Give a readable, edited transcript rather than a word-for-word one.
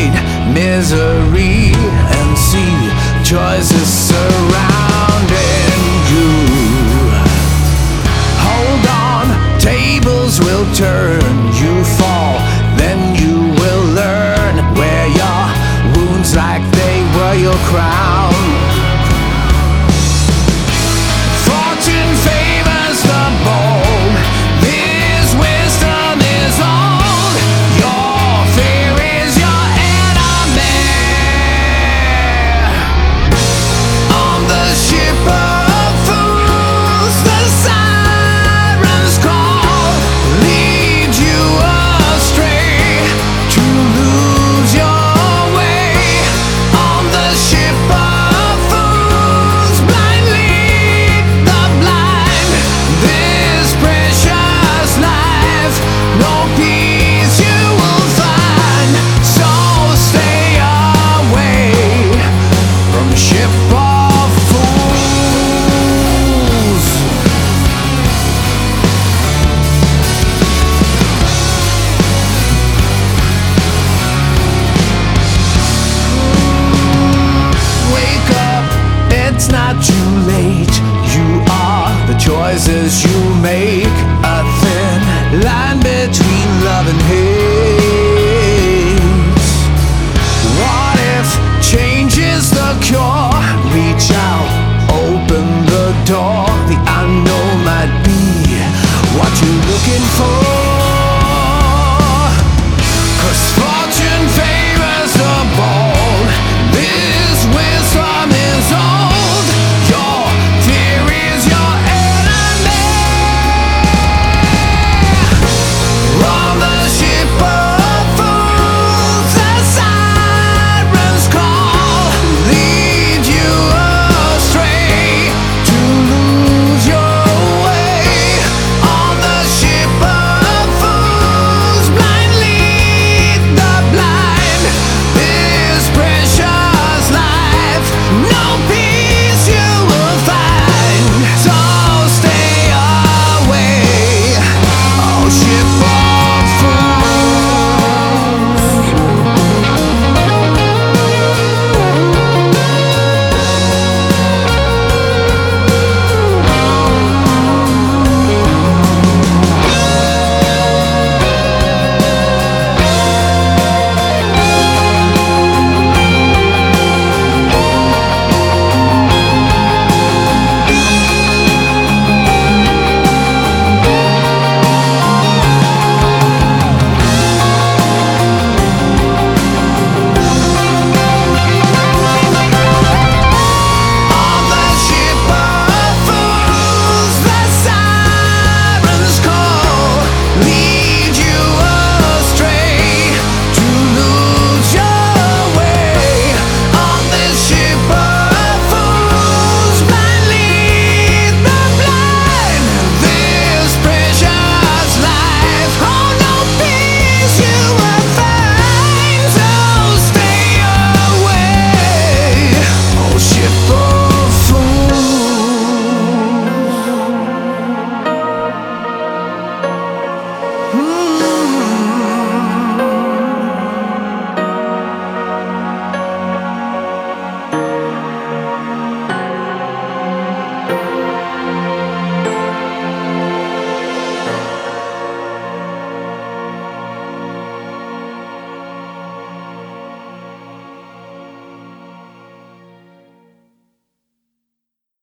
hate, misery, and see choices surrounding you. Hold on, tables will turn, you fall, then you will learn. Wear your wounds like they were your crown. Fortune favors the bold, this wisdom is old. Your fear is your enemy. On the ship of fools, the sirens call, lead you astray to lose your way. On the ship of fools, blind lead the blind. This precious life, no peace you will find. So stay away from the ship of fools. Wake up, it's not too late. You are the choices